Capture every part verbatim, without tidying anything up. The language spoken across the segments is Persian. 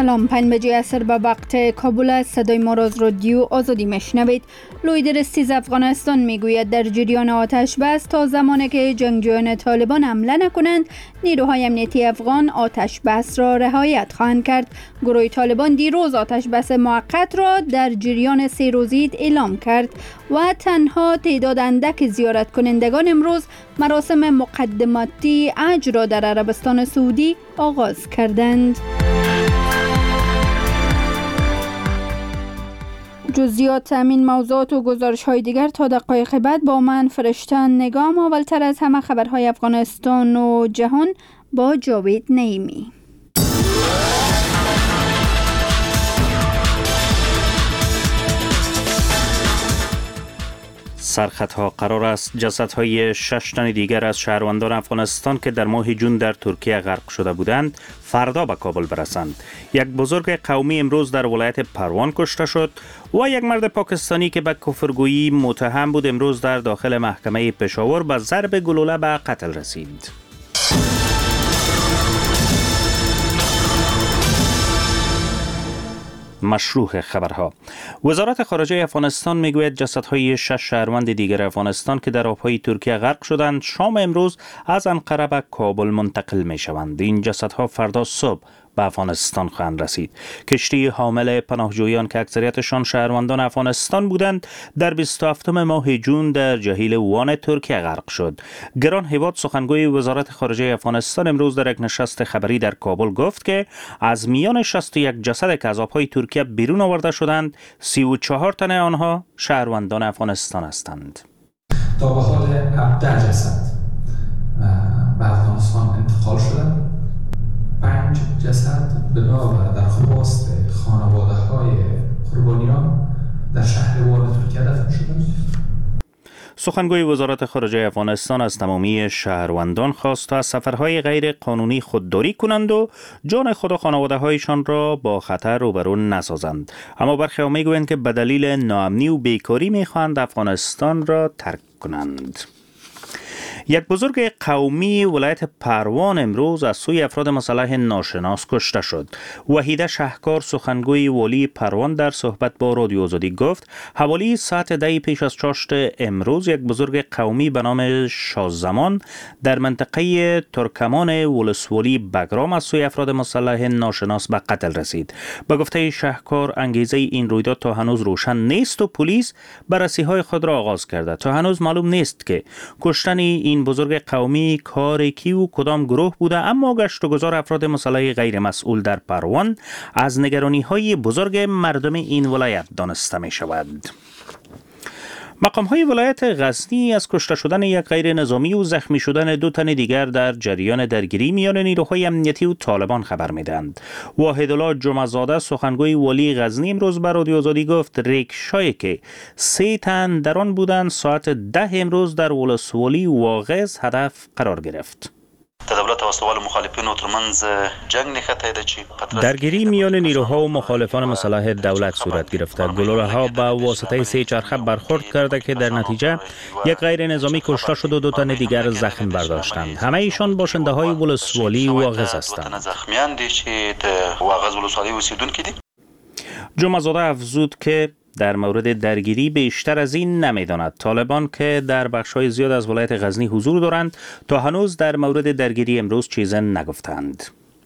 سلام، پنج بجه عصر به وقت کابل است. صدای ما را از رادیو آزادی میشنوید. لویدر استیز افغانستان میگوید در جریان آتش بس تا زمانی که جنگجویان طالبان حمله نکنند، نیروهای امنیتی افغان آتش بس را رعایت خواهند کرد. گروه طالبان دیروز آتش بس موقت را در جریان سه روزی اعلام کرد و تنها تعداد اندک زیارت کنندگان امروز مراسم مقدماتی حج را در عربستان سعودی آغاز کردند. جزئیات همین موضوعات و گزارش های دیگر تا دقایق بعد با من فرشته نگام. اولتر از همه خبرهای افغانستان و جهان با جاوید نعیمی. سرخطها قرار است جسدهای شش تن دیگر از شهروندان افغانستان که در ماه جون در ترکیه غرق شده بودند فردا به کابل برسند. یک بزرگ قومی امروز در ولایت پروان کشته شد و یک مرد پاکستانی که به کفرگویی متهم بود امروز در داخل محکمه پشاور به ضرب گلوله به قتل رسید. مشروع خبرها. وزارت خارجه افغانستان میگوید جسدهای شش شهروند دیگر افغانستان که در آبهای ترکیه غرق شدند شام امروز از انقره به کابل منتقل می شوند. این جسدها فردا صبح به افغانستان خواهند رسید. کشتی حامل پناهجویان که اکثریتشان شهروندان افغانستان بودند در بیست و هفتم ماه جون در جهیل وان ترکیه غرق شد. گران هیواد سخنگوی وزارت خارجه افغانستان امروز در یک نشست خبری در کابل گفت که از میان شصت و یک جسد که از آبهای ترکیه بیرون آورده شدند سی و چهار تن آنها شهروندان افغانستان هستند. تا به حال هفده جسد به افغانستان انتقال شدند. پنج جسد بنا به درخواست خانواده های قربانیان در شهر وان ترکیه دفن شدند. سخنگوی وزارت خارجه افغانستان از تمامی شهروندان خواست تا از سفرهای غیر قانونی خودداری کنند و جان خود و خانواده هایشان را با خطر روبرو نسازند. اما برخی ها میگویند که به دلیل ناامنی و بیکاری میخواهند افغانستان را ترک کنند. یک بزرگ قومی ولایت پروان امروز از سوی افراد مسلح ناشناس کشته شد. وحیده شهکار سخنگوی والی پروان در صحبت با رادیو آزادی گفت حوالی ساعت ده پیش از چاشت امروز یک بزرگ قومی به نام شازمان در منطقه ترکمان ولسوالی بگرام از سوی افراد مسلح ناشناس به قتل رسید. به گفته شهکار انگیزه این رویداد تا هنوز روشن نیست و پلیس بررسی‌های خود را آغاز کرده. تا هنوز معلوم نیست که کشتن این بزرگ قومی کار کی و کدام گروه بوده، اما گشت و گذار افراد مسلح غیر مسئول در پروان از نگرانی‌های بزرگ مردم این ولایت دانسته می شود. مقام‌های ولایت غزنی از کشته شدن یک غیر نظامی و زخمی شدن دو تن دیگر در جریان درگیری میان نیروهای امنیتی و طالبان خبر میدهند. واحدالله جمعه‌زاده سخنگوی والی غزنی امروز به رادیو آزادی گفت ریکشایی که سه تن در آن بودند ساعت ده امروز در ولسوالی واغظ هدف قرار گرفت. دولت و استوال مخالفین و ترمنز جنگ نخطه ده چی درگیری میان نیروها و مخالفان مسلح دولت صورت گرفته. گلوله ها به واسطه سه چرخه برخورد کرده که در نتیجه یک غیر نظامی کشته شد و دو تن دیگر زخم برداشتند. همه ایشان باشنده های ولسوالی واغظ هستند. زخمیان دی چی واغظ ولسوالی اوسیدونکو دی. جمعه‌زاده افزود که در مورد درگیری بیشتر از این نمیداند. طالبان که در بخش‌های زیاد از ولایت غزنی حضور دارند تا هنوز در مورد درگیری امروز چیزی نگفتند.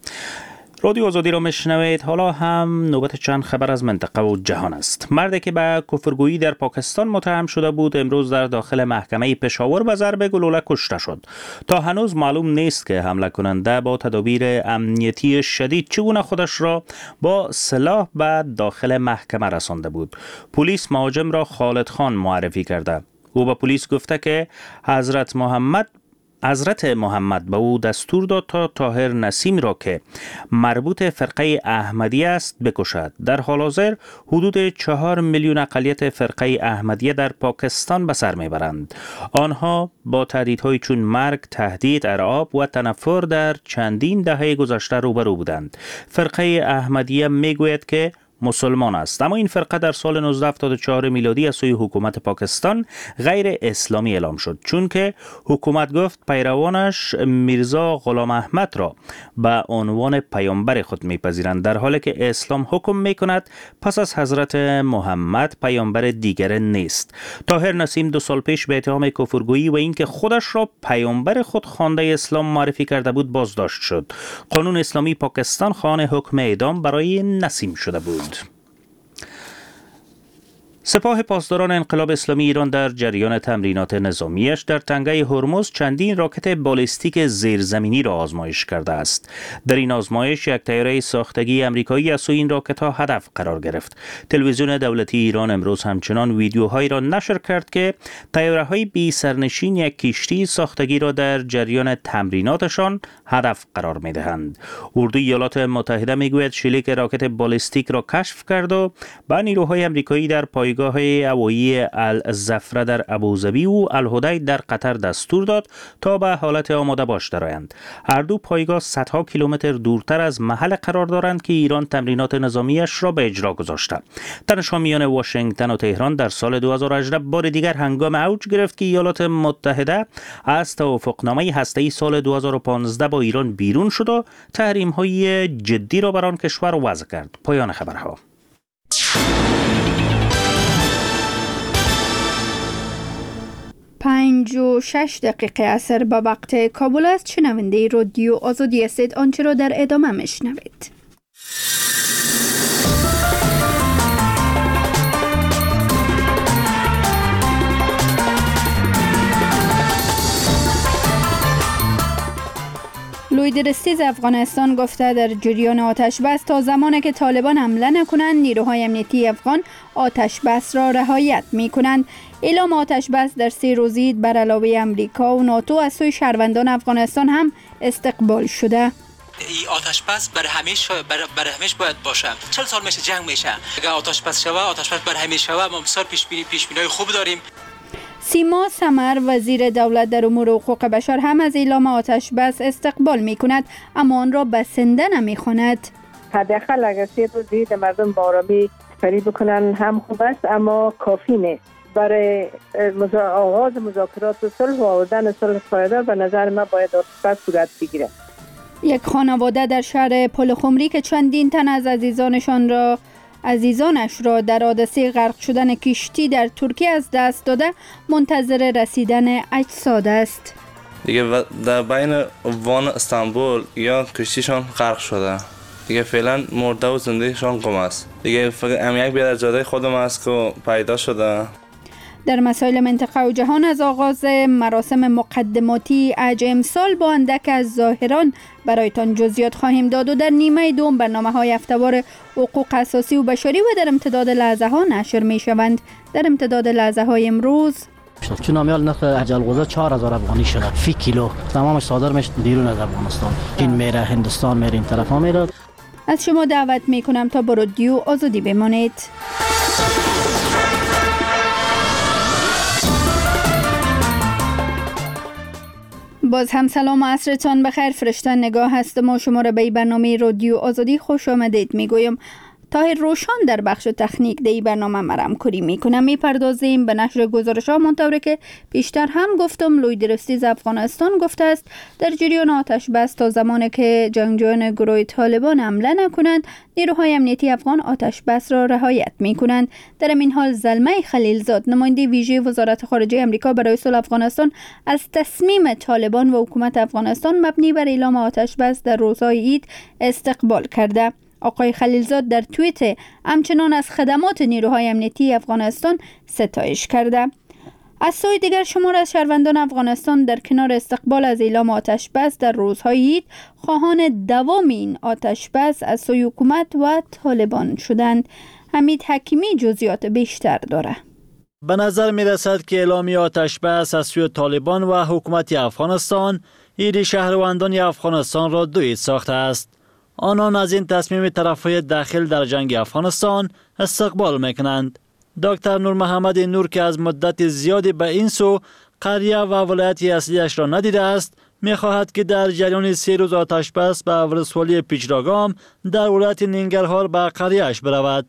رادیو آزادی را میشنوید. حالا هم نوبت چند خبر از منطقه و جهان است. مردی که به کفرگویی در پاکستان متهم شده بود امروز در داخل محکمه پشاور به ضرب گلوله کشته شد. تا هنوز معلوم نیست که حمله کننده با تدابیر امنیتی شدید چگونه خودش را با سلاح به داخل محکمه رسانده بود. پلیس مهاجم را خالد خان معرفی کرده. او به پلیس گفته که حضرت محمد حضرت محمد به او دستور داد تا طاهر نسیم را که مربوط فرقه احمدیه است بکشد. در حال حاضر حدود چهار میلیون اقلیت فرقه احمدیه در پاکستان به سر میبرند. آنها با تهدیدهای چون مرگ، تهدید، ارعاب و تنفر در چندین دهه گذشته روبرو بودند. فرقه احمدیه میگوید که مسلمان است. اما این فرقه در سال نوزده هفتاد و چهار میلادی از سوی حکومت پاکستان غیر اسلامی اعلام شد، چون که حکومت گفت پیروانش میرزا غلام احمد را به عنوان پیامبر خود میپذیرند، در حالی که اسلام حکم میکند پس از حضرت محمد پیامبر دیگر نیست. طاهر نسیم دو سال پیش به اتهام کفرگویی و اینکه خودش را پیامبر خود خوانده اسلام معرفی کرده بود بازداشت شد. قانون اسلامی پاکستان خواهان حکم اعدام برای نسیم شده بود. سپاه پاسداران انقلاب اسلامی ایران در جریان تمرینات نظامیش در تنگه هرمز چندین راکت بالستیک زیرزمینی را آزمایش کرده است. در این آزمایش یک طیاره ساختگی آمریکایی از سوی این راکت ها هدف قرار گرفت. تلویزیون دولتی ایران امروز همچنان ویدیوهایی را نشر کرد که طیاره های بی سرنشین یک کشتی ساختگی را در جریان تمریناتشان هدف قرار می دهند. اردوی ایالات متحده می گوید شلیک راکت بالستیک را کشف کرد و به نیروهای آمریکایی در پای پایگاه هوایی الزفره در ابوظبی و الهدید در قطر دستور داد تا به حالت آماده باش درآیند. هر دو پایگاه صدها کیلومتر دورتر از محل قرار دارند که ایران تمرینات نظامیش را به اجرا گذاشته. تنش‌ها میان واشنگتن و تهران در سال دو هزار و هجده بار دیگر هنگام اوج گرفت که ایالات متحده از توافقنامه هسته‌ای سال دو هزار و پانزده با ایران بیرون شد و تحریم‌های جدی را بر آن کشور وضع کرد. پایان خبرها. پنج و شش دقیقه اثر به وقت کابل است. شنونده رادیو آزادی هستید. آنچه را در ادامه میشنوید. لوید رستیز افغانستان گفته در جریان آتش بس تا زمانی که طالبان حمله نکنند نیروهای امنیتی افغان آتش بس را رعایت می کنند. اعلام آتش بس در سه روزی بر علاوه امریکا و ناتو از سوی شهروندان افغانستان هم استقبال شده. این آتش بس بر همیشه بر, بر همیشه باید باشه. چهل سال میشه جنگ میشه. اگر آتش بس شوه آتش بس بر همیشه شوه. ما بسیار پیش بینی پیش بینی خوب داریم. سیما سمر وزیر دولت در امور حقوق بشر هم از اعلام آتش بس استقبال می کند، اما آن را بسنده نمی خواند. حداقل اگر سه روزی در مردم با آرامی سپری بکنن هم خوب است، اما کافی نیست. برای آغاز مذاکرات و صلح و آوردن صلح پایدار به نظر من باید آتش بس صورت بگیرد. یک خانواده در شهر پلخمری که چندین تن از عزیزانشان را عزیزانش را در حادثه غرق شدن کشتی در ترکیه از دست داده منتظر رسیدن اجساد است. دیگه در بین وان استانبول یا کشتیشان غرق شده. دیگه فعلا مرده و زندهشان گم است. دیگه فقط ام یک بیادر جاده خودم است که پیدا شده. در مسائل منطقه و جهان از آغاز مراسم مقدماتی حج امسال با اندک از ظاهران برایتان جزئیات خواهیم داد و در نیمه دوم برنامه‌های هفته‌وار حقوق اساسی و بشری و در امتداد لحظه ها نشر می شوند. در امتداد لحظه های امروز چون نامیال نرخ عجل غوزه چهار هزار افغانی شده فی کیلو، تمامش صادر میشه بیرون از افغانستان. این میره هندوستان، میره این طرفا میره. از شما دعوت می کنم تا با رادیو آزادی بمانید. باز هم سلام و عصرتان بخیر. فرشته نگاه هستم و شما را به برنامه رادیو آزادی خوش آمدید میگویم. طاهر روشان در بخش تکنیک دی برنامه مرام کری میکنم. میپردازیم به نشر گزارش ها منطوری که پیشتر هم گفتم لوید رستیز افغانستان گفته است در جریان آتش بس تا زمانی که جنگجویان گروه طالبان حمله نکنند نیروهای امنیتی افغان آتش بس را رعایت میکنند. در این حال زلمه خلیلزاد نماینده ویژه وزارت خارجه آمریکا برای صلح افغانستان از تصمیم طالبان و حکومت افغانستان مبنی بر اعلام آتش بس در روزهای عید استقبال کرده. آقای خلیلزاد در توییت همچنان از خدمات نیروهای امنیتی افغانستان ستایش کرده. از سوی دیگر شمار از شهروندان افغانستان در کنار استقبال از اعلام آتش بس در روزهای عید خواهان دوام این آتش بس از سوی حکومت و طالبان شدند. حمید حکیمی جزئیات بیشتر داره. به نظر می رسد که اعلامی آتش بس از سوی طالبان و حکومت افغانستان ایری شهروندان افغانستان را دویید ساخته است. آنان از این تصمیم طرفهای داخل در جنگ افغانستان استقبال میکنند. دکتر نور محمد نور که از مدت زیادی به این سو قریه و ولایت اصلیش را ندیده است می‌خواهد که در جریان سه روز آتش بس به ولسوالی پیچراگام در ولایت ننگرهار به قریه‌اش برود.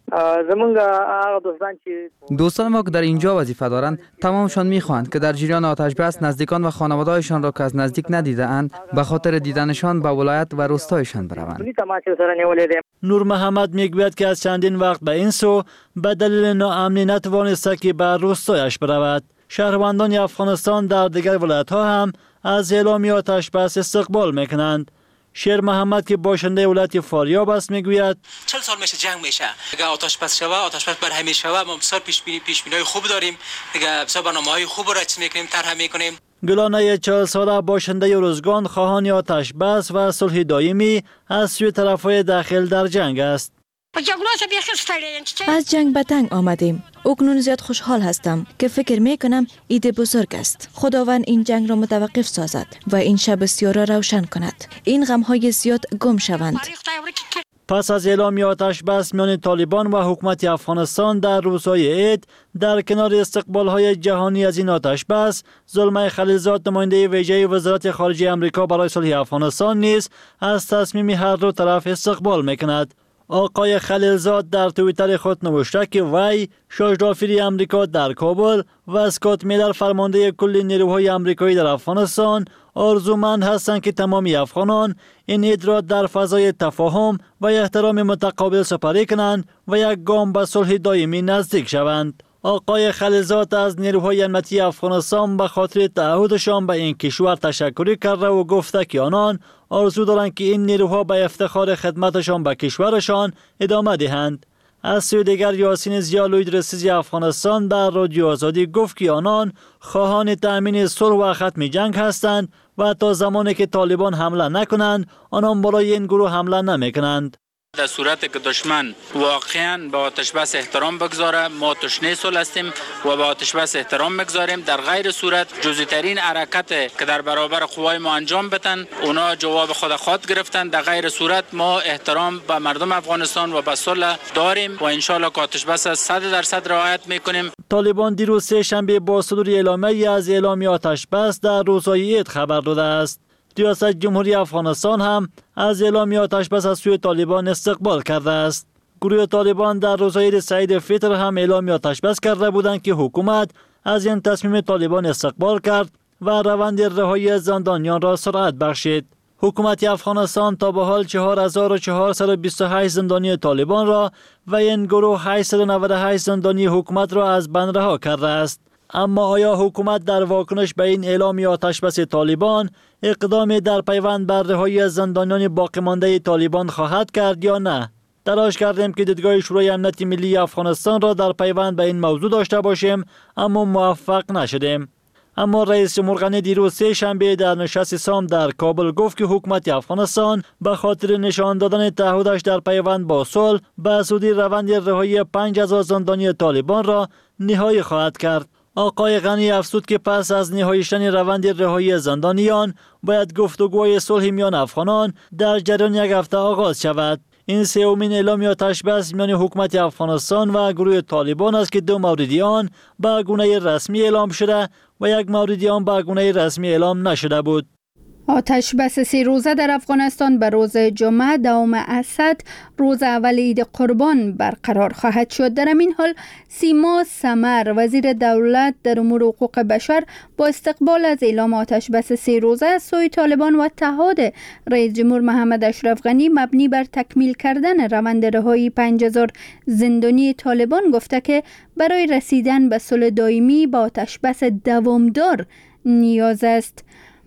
دوستان ما که در اینجا وظیفه دارند تمامشان می‌خواهند که در جریان آتش بس نزدیکان و خانواده‌هایشان را که از نزدیک ندیده‌اند به خاطر دیدنشان به ولایت و روستایشان بروند. نور محمد میگوید که از چندین وقت به این سو به دلیل ناامنی نتوانسته که به روستایش برود. شهروندان افغانستان در دیگر ولایت‌ها هم از اعلامی آتش بس استقبال میکنند. شیر محمد که باشنده ولایت فاریاب است میگوید چهل سال میشه جنگ میشه. اگه آتش بس شوه، آتش بس بر همیشه شوه، ما بسیار پیش بینی پیش بینی خوب داریم. دیگه بسیار برنامه‌های خوب را رچ میکنیم، طرح میکنیم. گلانه چهل ساله باشنده روزگان خواهان آتش بس و صلح دائمی از سوی طرفهای داخل در جنگ است. از جنگ به تنگ آمدیم. اکنون زیاد خوشحال هستم که فکر می کنم ایده بزرگ است. خداوند این جنگ را متوقف سازد و این شب سیاه را روشن کند. این غم های زیاد گم شوند. پس از اعلامی آتش بس میان طالبان و حکومت افغانستان در روزهای عید در کنار استقبال های جهانی از این آتش بس، زلمه خلیلزاد نماینده ویژه وزارت خارجه آمریکا برای صلح افغانستان نیز از تصمیم هر دو طرف استقبال میکند. آقای خلیلزاد در توییتر خود نوشته که وی شاهدافیری آمریکا در کابل و اسکات میلر فرمانده کل نیروهای آمریکایی در افغانستان آرزومند هستند که تمام افغانان این عید را در فضای تفاهم و احترام متقابل سپری کنند و یک گام به صلح دائمی نزدیک شوند. آقای خلیلزاد از نیروهای امنیتی افغانستان به خاطر تعهدشان به این کشور تشکر کرده و گفته که آنان آرزو دارند که این نیروها به افتخار خدمتشان به کشورشان ادامه دهند. از سوی دیگر یاسین ضیا لوید رئیس افغانستان در رادیو آزادی گفت که آنان خواهان تأمین صلح و ختم جنگ هستند و تا زمانی که طالبان حمله نکنند آنان برای این گروه حمله نمیکنند. در صورتی که دشمن واقعا به آتش بس احترام بگذاره، ما تشنه صلح هستیم و به آتش بس احترام بگذاریم. در غیر صورت جزئی ترین حرکت که در برابر قوای ما انجام بدن اونا جواب خود خود گرفتن. در غیر صورت ما احترام به مردم افغانستان و به صلح داریم و ان شاء الله که آتش بس صد درصد رعایت میکنیم. طالبان دیروز سه شنبه با صدور اعلامیه از اعلامی آتش بس در روزهای عید خبر داده است. ریاست جمهوری افغانستان هم از اعلامی آتش بس از سوی طالبان استقبال کرده است. گروه طالبان در روزهای عید سعید فطر هم اعلامی آتش بس کرده بودند که حکومت از این تصمیم طالبان استقبال کرد و روند رهایی زندانیان را سرعت بخشید. حکومت افغانستان تا به حال چهار هزار و چهارصد و بیست و هشت زندانی طالبان را و این گروه هشتصد و نود و هشت زندانی حکومت را از بند رها کرده است. اما آیا حکومت در واکنش به این اعلامی آتش بس طالبان اقدامی در پیوند بر رهایی زندانیان باقی مانده طالبان خواهد کرد یا نه؟ تلاش کردیم که دیدگاه شورای امنیت ملی افغانستان را در پیوند به این موضوع داشته باشیم اما موفق نشدیم. اما رئیس جمهور غنی دیروز سه شنبه در نشست سام در کابل گفت که حکومت افغانستان به خاطر نشان دادن تعهدش در پیوند با صلح به زودی روند رهایی پنج هزار زندانی طالبان را نهایی خواهد کرد. آقای غنی افزود که پس از نهایی شدن روند رهایی زندانیان باید گفتگوی صلح میان افغانان در جریان یک هفته آغاز شود. این سومین اعلامی آتش بس میان حکومت افغانستان و گروه طالبان است که دو موردی آن به گونه رسمی اعلام شده و یک موردی آن به گونه رسمی اعلام نشده بود. آتش بس سه روزه در افغانستان به روز جمعه دوم اسد روز اول عید قربان برقرار خواهد شد. در این حال سیما سمر وزیر دولت در امور حقوق بشر با استقبال از اعلام آتش بس سه روزه از سوی طالبان و تعهد رئیس جمهور محمد اشرف غنی مبنی بر تکمیل کردن روند رهایی پنج هزار زندانی طالبان گفته که برای رسیدن به صلح دائمی با آتش بس دوامدار نیاز است.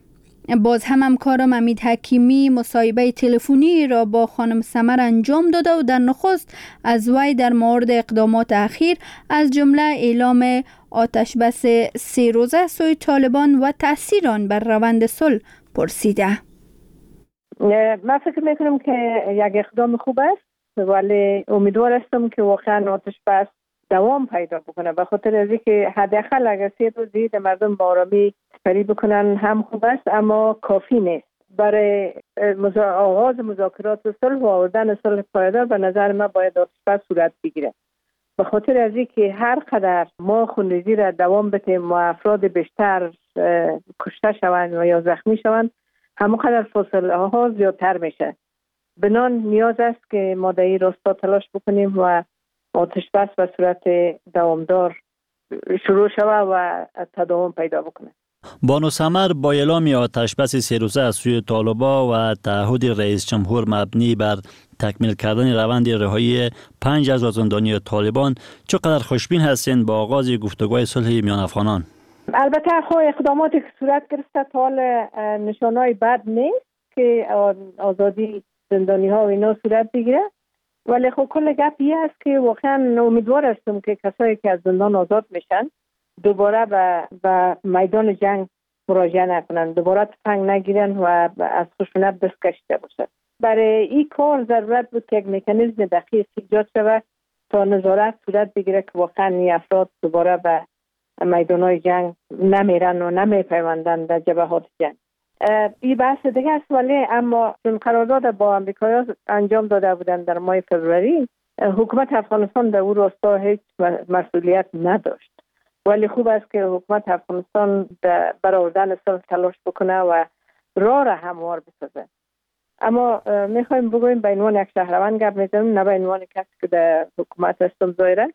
باز هم همکارم امید حکیمی مصاحبه تلفنی را با خانم سمر انجام داده و در نخست از وی در مورد اقدامات اخیر از جمله اعلام آتش بس سه روزه سوی طالبان و تأثیر آن بر روند صلح پرسیده. من فکر میکنم که یک اقدام خوب است ولی امیدوار هستم که واقعا آتش بس دوام پیدا بکنه، به خاطر از اینکه حداقل اگر سه روز دید مردم با آرامی سپری بکنن هم خوب است اما کافی نیست. برای آغاز مذاکرات و صلح و آوردن صلح پایدار به نظر من باید آتش بس صورت بگیره، به خاطر از اینکه هر قدر ما خونریزی را دوام بدیم و افراد بیشتر کشته شوند و یا زخمی شوند همونقدر فاصله ها زیادتر میشه. بنان نیاز است که ما در این راستا تلاش بکنیم و آتش بس به صورت دوامدار شروع شود و تداوم پیدا بکنه. بانو سمر با اعلام آتش بس سه روزه از سوی طالبان و تعهد رئیس جمهور مبنی بر تکمیل کردن روند رهایی پنج از زندانی طالبان، چقدر خوشبین هستین با آغاز گفتگوهای صلح میان افغانان؟ البته خو اقداماتی که صورت گرفته تا حال نشانهای بد نیست که آزادی زندانی ها و اینا صورت بگیره، ولی خب کل گپ این است که واقعا امیدوار هستم که کسایی که از زندان آزاد میشن دوباره به به میدان جنگ مراجعه نکنن، دوباره تفنگ نگیرن و از خشونت دست کشیده باشن. برای این کار ضرورت بود که یک مکانیزم دقیق ایجاد شود تا نظارت صورت بگیره که واقعا این افراد دوباره به میدان‌های جنگ نمیرن و نمیپیوندن در جبهات جنگ. این بحث دیگه است، ولی اما چون قرارداد با امریکایی انجام داده بودن در ماه فوریه، حکومت افغانستان در اون راستا هیچ مسئولیت نداشت، ولی خوب است که حکومت افغانستان برای آوردن صلح تلاش بکنه و راه را هموار بسازه. اما میخوایم بگویم به عنوان یک شهروند گپ میزنیم، نه به عنوان کسی که در حکومت هستم ظاهرا.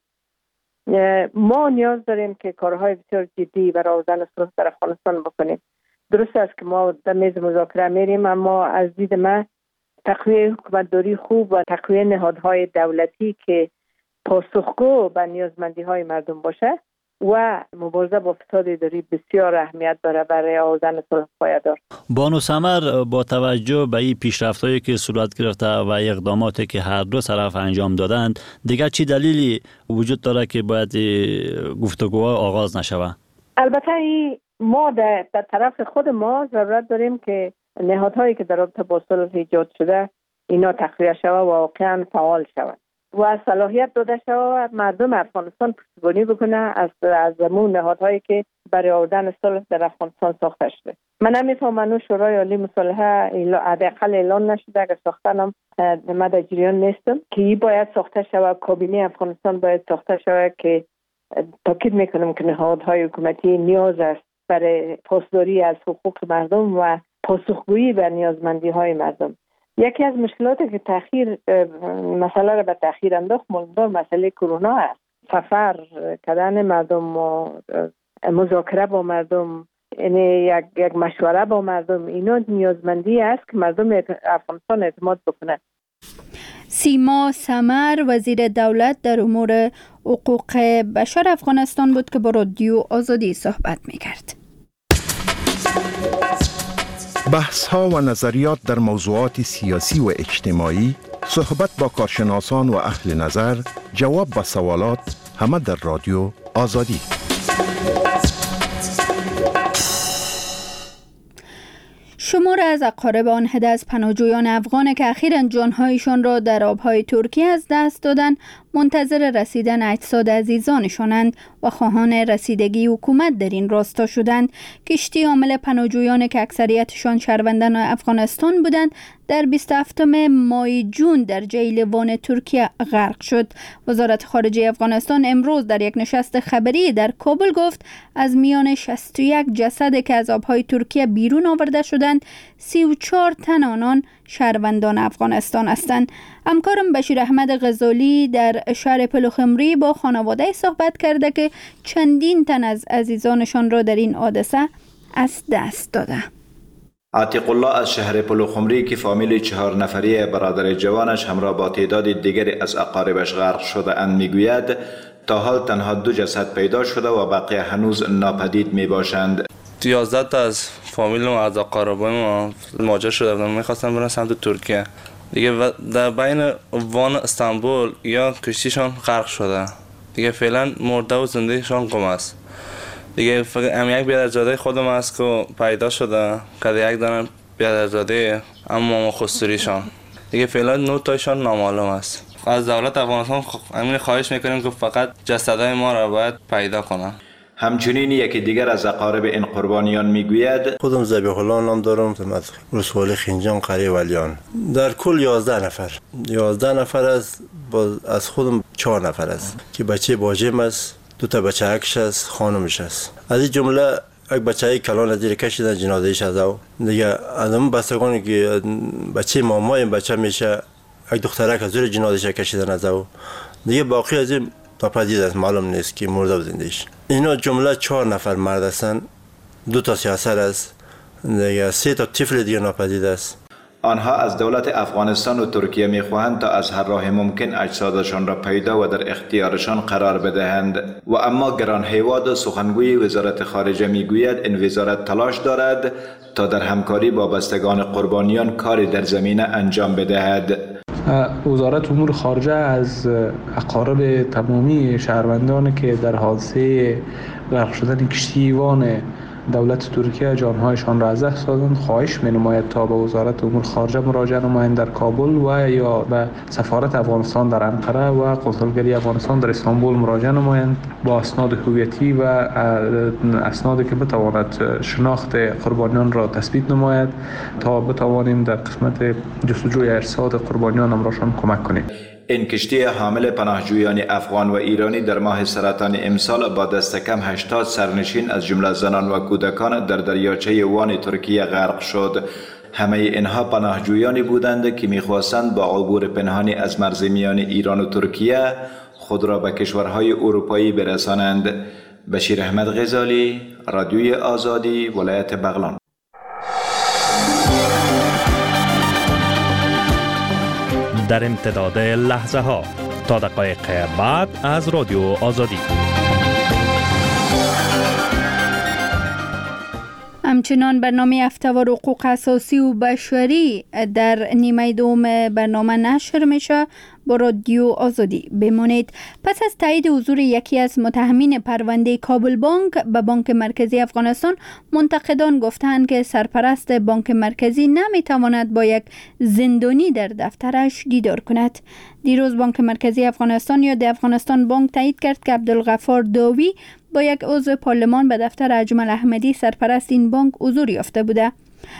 ما نیاز داریم که کارهای بسیار جدی برای آوردن صلح در افغانستان بکنیم. درست است که ما در میز مذاکره میریم، اما از دید من تقویه حکومتداری خوب و تقویه نهادهای دولتی که پاسخگو به نیازمندی های مردم باشه و مبارزه با فساد اداری بسیار اهمیت داره برای آوردن صلح پایدار. بانو سمر، با توجه به این پیشرفت‌هایی که صورت گرفته و اقداماتی که هر دو طرف انجام دادند، دیگر چی دلیلی وجود داره که باید گفتگوها آغاز نشود؟ البته این ما در طرف خود ما ضرورت داریم که نهادهایی که در رابطه با صلح ایجاد شده اینا تقویه شود و واقعا فعال شود و صلاحیت داده شود و مردم افغانستان پشتیبانی بکنه از از همون نهادهایی که برای آوردن صلح در افغانستان ساخته شده. من نمیفهمم شورای عالی مصالحه حداقل اعلان نشده، اگر ساختنم من در جریان نیستم که این باید ساخته شود. کابینه افغانستان باید ساخته شود که تاکید میکنم که نهادهای حکومتی نیاز است برای پاسداری از حقوق مردم و پاسخگویی به نیازمندی های مردم. یکی از مشکلاتی که تأخیر مسئله را به تأخیر انداخت مولدار مسئله کرونا است. سفر کردن مردم و مذاکره با مردم، یعنی یک یک مشوره با مردم، اینا نیازمندی است که مردم افغانستان اعتماد بکنند. سیما سمر، وزیر دولت در امور حقوق بشر افغانستان بود که با رادیو آزادی صحبت می‌کرد. بحث ها و نظریات در موضوعات سیاسی و اجتماعی، صحبت با کارشناسان و اهل نظر، جواب به سوالات، همه در رادیو آزادی. شمار از اقارب آن هده از پناهجویان افغان که اخیراً جانهایشان را در آبهای ترکیه از دست دادند منتظر رسیدن اجساد عزیزانشانند و خواهان رسیدگی حکومت در این راستا شدند. کشتی حامل پناهجویان که اکثریتشان شهروندان افغانستان بودند در بیست و هفتم ماه جون در جیلوان ترکیه غرق شد. وزارت خارجه افغانستان امروز در یک نشست خبری در کابل گفت از میان شصت و یک جسد که از آبهای ترکیه بیرون آورده شدند، سی و چهار تن آنان شهروندان افغانستان هستند. همکارم بشیر احمد غزالی در شهر پلوخمری با خانواده صحبت کرده که چندین تن از عزیزانشان را در این حادثه از دست داده. عتیق الله از شهر پلوخمری که فامیل چهار نفری برادر جوانش همراه با تعداد دیگری از اقاربش غرق شده اند میگوید تا حال تنها دو جسد پیدا شده و بقیه هنوز ناپدید می باشند. یازده تا از فامیل و از اقاربای ما مهاجر شده بودن، میخواستن برن سمت ترکیه دیگه. در بین وان استانبول یا کشتیشان غرق شده دیگه، فعلا مرده و زندهشان گم است دیگه. فقط ام یک بیادرزاده خودم است که پیدا شده که یک دانه بیادرزاده اما خستوریشان دیگه، فعلا نه تایشان نامعلوم است. از دولت افغانستان امین خواهش میکنیم که فقط جسدهای ما را باید پیدا کنن. همچنین یکی دیگر از اقارب این قربانیان میگوید خودم ذبیح الله نام دارم، از ولسوالی خنجان قریه ولیان. در کل یازده نفر یازده نفر از از خودم چهار نفر است که بچه باجم است، دو تا بچه اکش است، خانمش است. از این جمله یک بچه کلان زیر کشیدن جنازه‌اش از او دیگه. از اون بستگانی که بچه مامای بچه میشه، یک دخترک از زیر جنازه‌اش کشیدن از او دیگه. باقی از این ناپدید است، معلوم نیست که مرده و زنده‌اش. اینا جمله چهار نفر مرد هستند، دو تا سیاست است دیگه، سه تا طفل دیگه ناپدید است. آنها از دولت افغانستان و ترکیه می‌خواهند تا از هر راه ممکن اجسادشان را پیدا و در اختیارشان قرار بدهند و اما گران هیواد سخنگوی وزارت خارجه میگوید این وزارت تلاش دارد تا در همکاری با بستگان قربانیان کاری در زمینه انجام بدهد. وزارت امور خارجه از اقارب تمامی شهروندان که در حادثه غرق شدن کشتی وان دولت ترکیه جانهایشان را از دست دادند خواهش می‌نماید تا به وزارت امور خارجه مراجعه نمایند در کابل و یا به سفارت افغانستان در انقره و کنسولگری افغانستان در استانبول مراجعه نمایند با اسناد هویتی و اسنادی که بتواند شناخت قربانیان را تثبیت نماید تا بتوانیم در قسمت جستجوی ارشاد قربانیان امرشان کمک کنیم. این کشتی حامل پناهجویان افغان و ایرانی در ماه سرطان امسال با دست کم هشتاد سرنشین از جمله زنان و کودکان در دریاچه وان ترکیه غرق شد. همه اینها پناهجویانی بودند که می‌خواستند با عبور پنهانی از مرز میان ایران و ترکیه خود را به کشورهای اروپایی برسانند. بشیر احمد غزالی، رادیوی آزادی، ولایت بغلان. در امتداد لحظه ها تا دقایق بعد از رادیو آزادی. همچنان برنامه هفته و حقوق اساسی و بشری در نیمه دوم برنامه نشر میشه. با رادیو آزادی بمانید. پس از تایید حضور یکی از متهمین پرونده کابل بانک به بانک مرکزی افغانستان، منتقدان گفتند که سرپرست بانک مرکزی نمیتواند با یک زندانی در دفترش دیدار کند. دیروز بانک مرکزی افغانستان یا د افغانستان بانک تایید کرد که عبدالغفار داوی با یک عضو پارلمان به دفتر اجمل احمدی سرپرست این بانک حضور یافته بوده.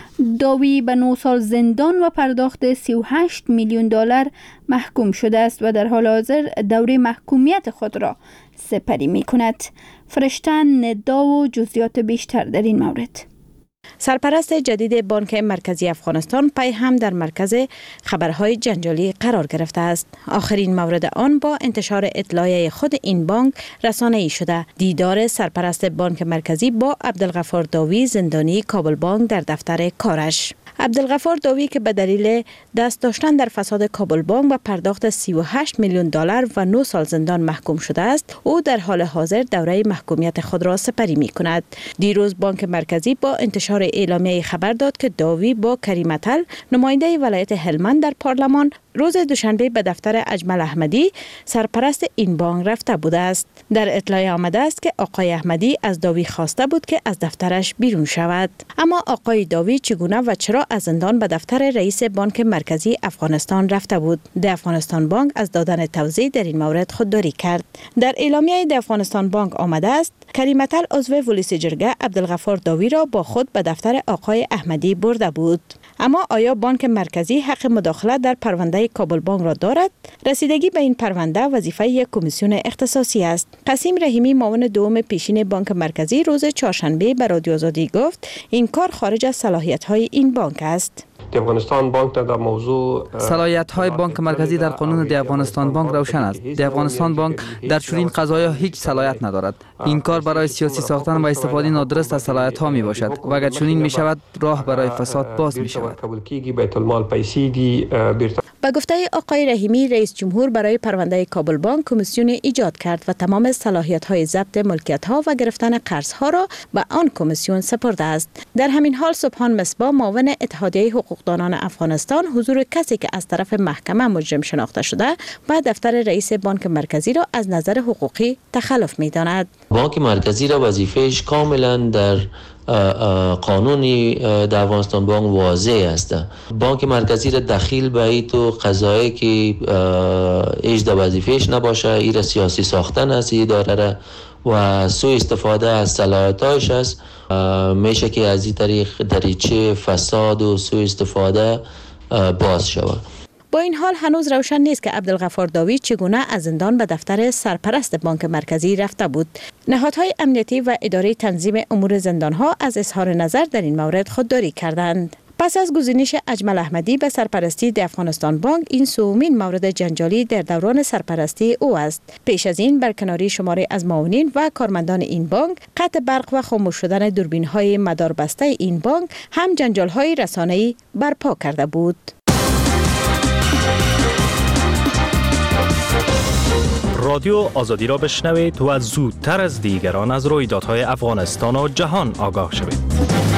داوی به نه سال زندان و پرداخت سی و هشت میلیون دلار محکوم شده است و در حال حاضر دوره محکومیت خود را سپری می کند. فرشتن ندا و جزئیات بیشتر در این مورد. سرپرست جدید بانک مرکزی افغانستان پی هم در مرکز خبرهای جنجالی قرار گرفته است. آخرین مورد آن با انتشار اطلاعیه خود این بانک رسانه‌ای شده. دیدار سرپرست بانک مرکزی با عبدالغفار داوی زندانی کابل بانک در دفتر کارش. عبدالغفار داوی که به دلیل دست داشتن در فساد کابل بانک و پرداخت سی و هشت میلیون دلار و نه سال زندان محکوم شده است، او در حال حاضر دوره محکومیت خود را سپری می کند. دیروز بانک مرکزی با انتشار اعلامیه خبر داد که داوی با کریم اتل، نماینده ولایت هلمند در پارلمان، روز دوشنبه به دفتر اجمل احمدی سرپرست این بانک رفته بوده است. در اطلاع آمده است که آقای احمدی از داوی خواسته بود که از دفترش بیرون شود. اما آقای داوی چگونه و چرا از زندان به دفتر رئیس بانک مرکزی افغانستان رفته بود؟ د افغانستان بانک از دادن توضیح در این مورد خودداری کرد. در اعلامیه د افغانستان بانک آمده است کریم اتل عضو ولایت جرگه عبدالغفار داوی را با خود به دفتر آقای احمدی برده بود. اما آیا بانک مرکزی حق مداخله در پرونده کابل بانک را دارد؟ رسیدگی به این پرونده وظیفه یک کمیسیون اختصاصی است. قاسم رحیمی معاون دوم پیشین بانک مرکزی روز چهارشنبه به رادیو آزادی گفت این کار خارج از صلاحیت‌های این بانک است. د افغانستان بانک در موضوع صلاحیت های بانک مرکزی در قانون د افغانستان بانک روشن است. د افغانستان بانک در چنین قضایا هیچ صلاحیت ندارد. این کار برای سیاسی ساختن و استفاده نادرست از صلاحیت ها می باشد و اگر چنین می شود راه برای فساد باز می شود. با گفته آقای رحیمی، رئیس جمهور برای پرونده کابل بانک کمیسیون ایجاد کرد و تمام صلاحیت های ضبط ملکیت ها و گرفتن قرض ها را به آن کمیسیون سپرده است. در همین حال سبحان مصباح معاون اتحادیه حقوقدانان افغانستان حضور کسی که از طرف محکمه مجرم شناخته شده و دفتر رئیس بانک مرکزی را از نظر حقوقی تخلف می داند. بانک مرکزی را وظیفه‌اش کاملا در قانونی در افغانستان بانک واضح است. بانک مرکزی را دخیل به این تو قضایی که ایش در وظیفه‌اش نباشه، این را سیاسی ساختن است این اداره و سوء استفاده از صلاحیت‌هاش است. میشه که از این طریق دریچه فساد و سوء استفاده باز شود. با این حال هنوز روشن نیست که عبدالغفار داوی چگونه از زندان به دفتر سرپرست بانک مرکزی رفته بود. نهادهای امنیتی و اداره تنظیم امور زندانها از اظهار نظر در این مورد خودداری کردند. پس از گزینش اجمل احمدی به سرپرستی دی افغانستان بانک، این سومین مورد جنجالی در دوران سرپرستی او است. پیش از این برکناری شماری از معاونین و کارمندان این بانک، قطع برق و خاموش شدن دوربین‌های مداربسته این بانک هم جنجال‌های رسانه‌ای برپا کرده بود. رادیو آزادی را بشنوید و زودتر از دیگران از رویدادهای افغانستان و جهان آگاه شوید.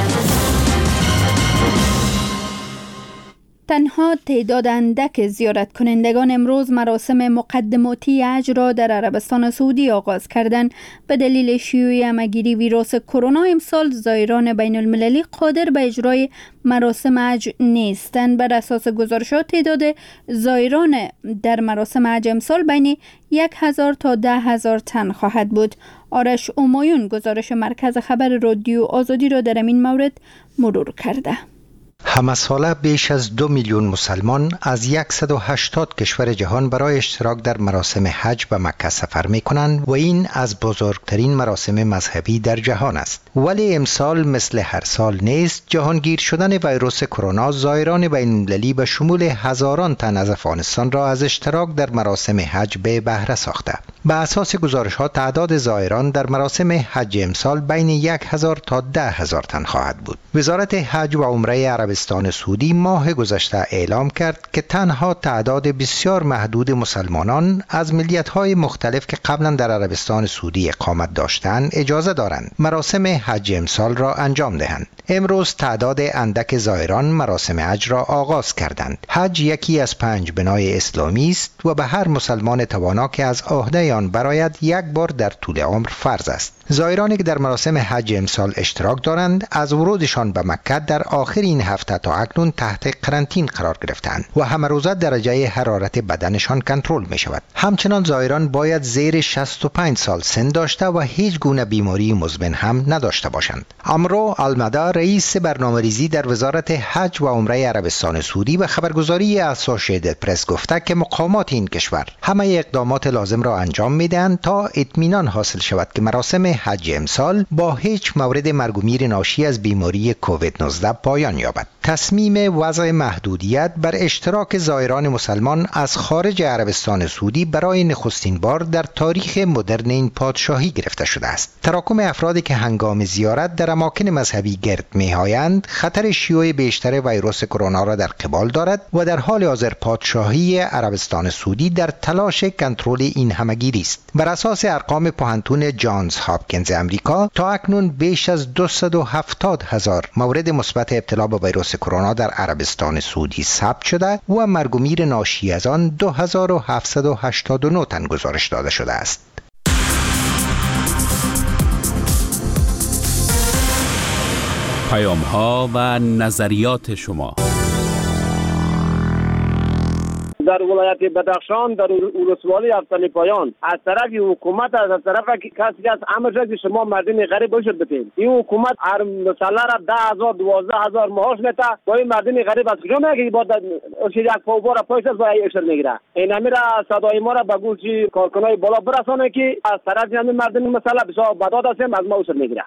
تنها تعداد اندک زیارت کنندگان امروز مراسم مقدماتی حج را در عربستان سعودی آغاز کردند. به دلیل شیوع همه‌گیری ویروس کرونا امسال زائران بین المللی قادر به اجرای مراسم حج نیستند. بر اساس گزارشات تعداد زائران در مراسم حج امسال بین یک هزار تا ده هزار تن خواهد بود. آرش امایون گزارش مرکز خبر رادیو آزادی را در این مورد مرور کرده. همه ساله بیش از دو میلیون مسلمان از صد و هشتاد کشور جهان برای اشتراک در مراسم حج به مکه سفر می کنند و این از بزرگترین مراسم مذهبی در جهان است. ولی امسال مثل هر سال نیست. جهانگیر شدن ویروس کرونا زائران بین المللی به شمول هزاران تن از افغانستان را از اشتراک در مراسم حج به بهره ساخته. به اساس گزارش ها تعداد زائران در مراسم حج امسال بین یک هزار تا ده هزار تن خواهد بود. وزارت حج و عمره عربستان سعودی ماه گذشته اعلام کرد که تنها تعداد بسیار محدود مسلمانان از ملیت‌های مختلف که قبلا در عربستان سعودی اقامت داشتند اجازه دارند مراسم حج امسال را انجام دهند. امروز تعداد اندک زائران مراسم حج را آغاز کردند. حج یکی از پنج بنای اسلامی است و به هر مسلمان توانا که از عهده آن برآید یک بار در طول عمر فرض است. زائرانی که در مراسم حج امسال اشتراک دارند از ورودشان به مکه در آخر این هفته تا اکنون تحت قرنطینه قرار گرفتند و همه روزه درجه حرارت بدنشان کنترل می شود. همچنان زائران باید زیر شصت و پنج سال سن داشته و هیچ گونه بیماری مزمن هم نداشته باشند. امرو المده رئیس برنامه‌ریزی در وزارت حج و عمره عربستان سعودی به خبرگزاری اسوسییتد پرس گفته که مقامات این کشور همه اقدامات لازم را انجام میدهند تا اطمینان حاصل شود که مراسم حج امسال با هیچ مورد مرگ و میر ناشی از بیماری کووید نوزده پایان یابد. تصمیم وضع محدودیت بر اشتراک زائران مسلمان از خارج عربستان سعودی برای نخستین بار در تاریخ مدرن این پادشاهی گرفته شده است. تراکم افرادی که هنگام زیارت در اماکن مذهبی گرد می‌آیند خطر شیوع بیشتر ویروس کرونا را در قبال دارد و در حال حاضر پادشاهی عربستان سعودی در تلاش کنترل این همه‌گیری است. بر اساس ارقام پوهنتون جانز هاپکینز امریکا تا اکنون بیش از دویست و هفتاد هزار مورد مثبت ابتلا به ویروس کرونا در عربستان سعودی ثبت شده و مرگ و میر ناشی از آن دو هزار و هفتصد و هشتاد و نه تن گزارش داده شده است. پیام ها و نظریات شما. در ولایت بدخشان در ولسوالی افتانی پایان از طرف حکومت از طرف کسی از امر که شما مردم غریب باشید بتین این حکومت هر مسئله را ده هزار دوازده هزار معاش میده با این مردم غریب از کجا میگه با یک پاوبار پایش از برای اکشن میگیره. این امیر صدای ما را به گوش کارکنای بالا برسانه که از طرف این مردم مسئله بسیار بداد است از ما اکشن میگیره.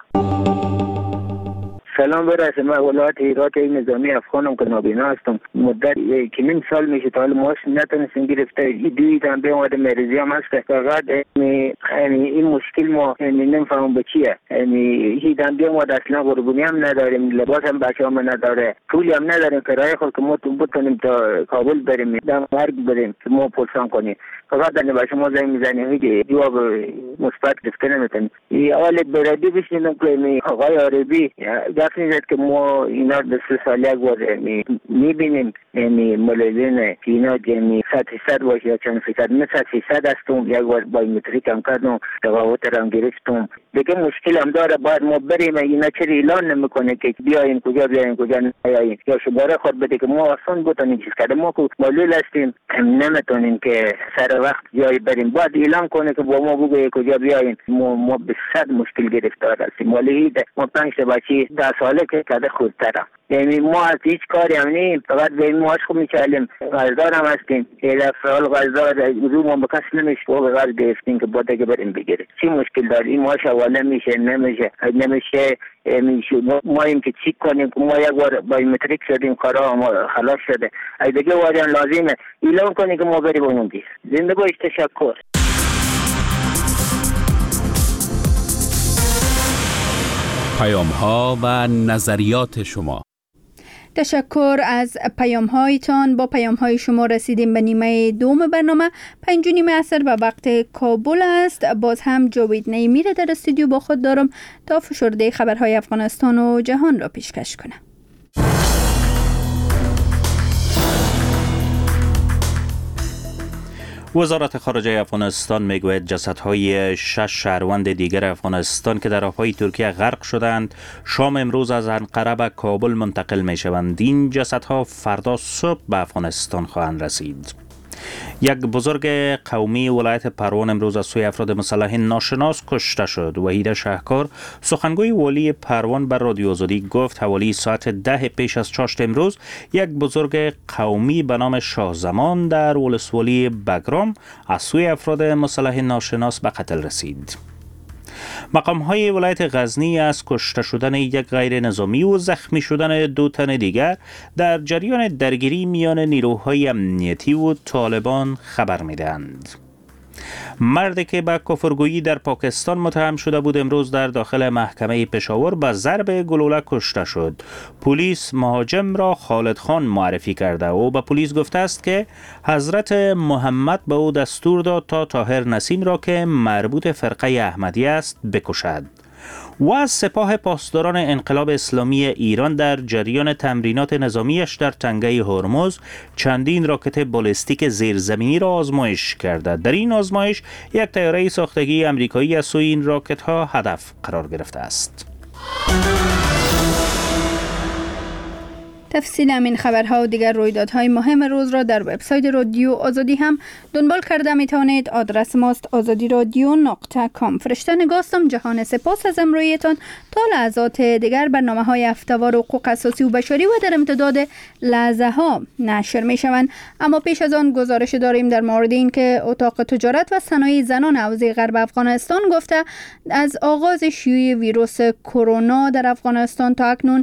سلام برسه. من ولایت هرات نظامی افغانم که نابینا هستم. مدت یک نیم سال میشه تا حال معاش نتونستم گرفته. این دوی دنبه اومده مریضی هم هست. فقط این مشکل ما نمیفهمم به چیه. این دنبه اومده اصلا قربونی هم نداریم، لباس هم بچه هم نداره، پولی هم نداریم کرایه خود که ما بتونیم تا کابل بریم در مرگ بریم که ما پرسان کنیم. فقط در نباشه ما زنگ میزنیم هیچ جواب مثبت گرفته نمیتونیم. این اول بردی بشنیدم که آقای عربی دفت نیزد که ما اینا به سه سال یک بار میبینیم یعنی ملیلین که اینا یعنی صد فیصد باشه یا چند فیصد من صد فیصد هستم یک بار بایومتریک هم کردم تقاوت رو هم گرفتم دیگه مشکل هم داره باید ما بریم اینا چرا اعلان نمیکنه که بیاین کجا بیاین کجا نیاین یا شماره خود بده که ما اصلا بتونیم چیز کرده ما که معلول هستیم نمیتونیم که سر وقت جایی بریم باید اعلان کنه که با ما بگه کجا بیاین ما, ما به صد مشکل گرفتار هستیم ولی ما پنج تا بچه ده ساله که کده خودتره یعنی ما از هیچ کاری هم نیم، فقط به این ماش خوب میچالیم، غزدار هم هستیم. یه افرال غزدار رو ما به کس نمیشه و به غرد گرفتیم که باید اگه بریم بگیره. چی مشکل داره؟ این ماش اول نمیشه نمیشه نمیشه میشه ما این که چی کنیم؟ ما یک بار بایومتریک شدیم، کارا ما خلاص شده. اگه دیگه واریان لازمه اعلام کنی که ما بریم اونم دیر. زنده باش. تشکر. پیام ها و نظریات شما. تشکر از پیام هایتان. با پیام های شما رسیدیم به نیمه دوم برنامه. پنج نیمه عصر و وقت کابل است. باز هم جاوید نیمی را در استودیو با خود دارم تا فشرده خبرهای افغانستان و جهان را پیشکش کنم. وزارت خارجه افغانستان میگوید جسدهای شش شهروند دیگر افغانستان که در آبهای ترکیه غرق شدند شام امروز از انقره به کابل منتقل می شوند. این جسدها فردا صبح به افغانستان خواهند رسید. یک بزرگ قومی ولایت پروان امروز از سوی افراد مسلح ناشناس کشته شد. وحید شهکار سخنگوی والی پروان بر رادیو آزادی گفت حوالی ساعت ده پیش از چاشت امروز یک بزرگ قومی به نام شاه زمان در ولسوالی بگرام از سوی افراد مسلح ناشناس به قتل رسید. مقام های ولایت غزنی از کشته شدن یک غیر نظامی و زخمی شدن دو تن دیگر در جریان درگیری میان نیروهای امنیتی و طالبان خبر میدهند. مردی که به کفرگویی در پاکستان متهم شده بود امروز در داخل محکمه پشاور به ضرب گلوله کشته شد. پلیس مهاجم را خالد خان معرفی کرده و به پلیس گفته است که حضرت محمد به او دستور داد تا طاهر نسیم را که مربوط فرقه احمدیه است بکشد. و از سپاه پاسداران انقلاب اسلامی ایران در جریان تمرینات نظامیش در تنگه هرمز چندین راکت بالستیک زیرزمینی را آزمایش کرده. در این آزمایش یک طیاره ساختگی آمریکایی از سوی این راکت ها هدف قرار گرفته است. تفصیل همین خبرها و دیگر رویدادهای مهم روز را در وبسایت رادیو آزادی هم دنبال کرده می توانید. آدرس ماست آزادی رادیو نقطه کام. فرشته نگاستم. جهان سپاس از امرویتان. تا لحظات دیگر برنامه های هفته‌وار حقوق اساسی و بشری و در امتداد لحظه ها نشر می شوند. اما پیش از آن گزارش داریم در مورد این که اتاق تجارت و صنایع زنان حوزه غرب افغانستان گفته از آغاز شیوع ویروس کرونا در افغانستان تا اکنون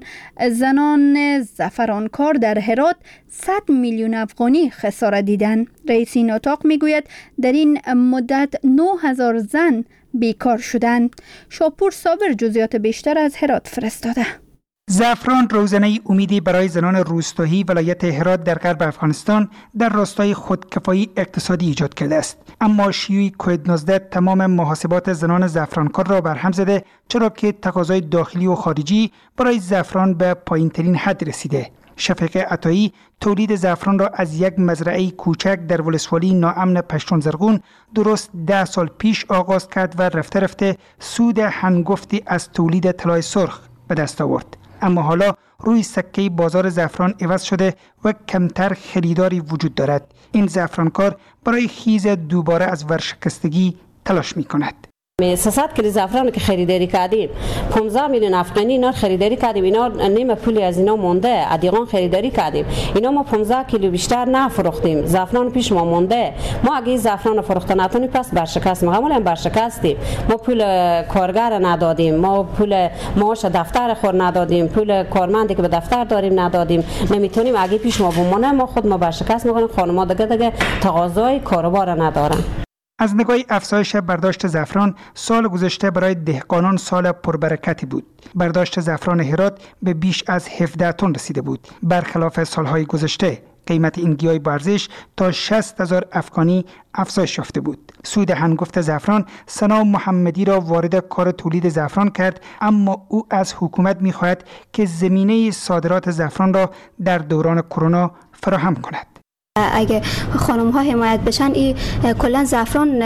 زنان زعفرانکار در هرات صد میلیون افغانی خسارت دیدند. رئیس این اتاق میگوید در این مدت نه هزار زن بیکار شدند. شاپور صابر جزئیات بیشتر از هرات فرستاده. زعفران روزنه امیدی برای زنان روستایی ولایت هرات در غرب افغانستان در راستای خودکفایی اقتصادی ایجاد کرده است. اما شیوع کووید نوزده تمام محاسبات زنان زعفرانکار را برهم زده، چرا که تقاضای داخلی و خارجی برای زعفران به پایین‌ترین حد رسیده. شفیق عطایی تولید زعفران را از یک مزرعه کوچک در ولسوالی ناامن پشتون زرغون درست ده سال پیش آغاز کرد و رفته رفته سود هنگفتی از تولید طلای سرخ به دست آورد. اما حالا روی سکه بازار زعفران عوض شده و کمتر خریداری وجود دارد. این زعفرانکار برای خیز دوباره از ورشکستگی تلاش می کند. سیصد کیلو زعفران که خریداری کردیم پانزده میلیون افغانی اینا خریداری کردیم. اینا نیم پولی از اینا مونده، ادیقان خریداری کردیم. اینا ما پانزده کیلو بیشتر نفروختیم. زعفران پیش ما مونده. ما اگه زعفران فروخته نتونیم پس برشکست معمولا برشکستیم. ما پول کارگر ندادیم، ما پول معاش دفتر خور ندادیم، پول کارمندی که به دفتر داریم ندادیم. نمیتونیم اگه پیش ما بمونه ما خود ما برشکست میکنیم. خانم‌ها دیگه دیگه تقاضای کاروبار ندارن. از نگاه افزایش برداشت زعفران، سال گذشته برای دهقانان سال پربرکتی بود. برداشت زعفران هرات به بیش از هفده تن رسیده بود. برخلاف سالهای گذشته قیمت این گیاه با ارزش تا شصت هزار افغانی افزایش یافته بود. سود هنگفت زعفران سنا محمدی را وارد کار تولید زعفران کرد، اما او از حکومت می‌خواهد که زمینه صادرات زعفران را در دوران کرونا فراهم کند. اگه خانم ها حمایت بشن این کلا زعفران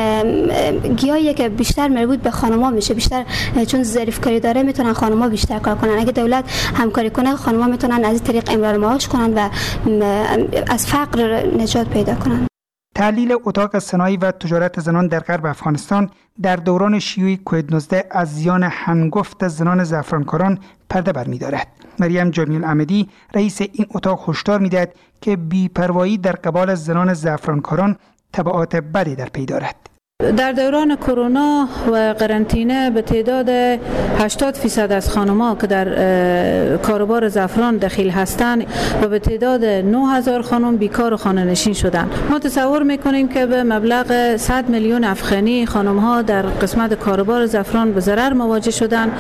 گیاهیه که بیشتر مربوط به خانم ها میشه، بیشتر چون ظریف کاری داره میتونن خانم ها بیشتر کار کنن. اگه دولت همکاری کنه خانم ها میتونن از این طریق امرار معاش کنن و از فقر نجات پیدا کنن. تحلیل اتاق صنایع و تجارت زنان در غرب افغانستان در دوران شیوع کووید نوزده از زیان هنگفت زنان زعفرانکاران پرده برمی‌دارد. مریم جامی الاحمدی رئیس این اتاق هشدار می‌دهد که بی‌پروایی در قبال زنان زعفرانکاران تبعات بدی در پی دارد. در دوران کرونا و قرنطینه به تعداد هشتاد فیصد از خانم‌ها که در کاروبار زعفران دخیل هستند و به تعداد نه هزار خانم بیکار و خانه‌نشین شدند. ما تصور می‌کنیم که به مبلغ صد میلیون افغانی خانم‌ها در قسمت کاروبار زعفران به ضرر مواجه شدند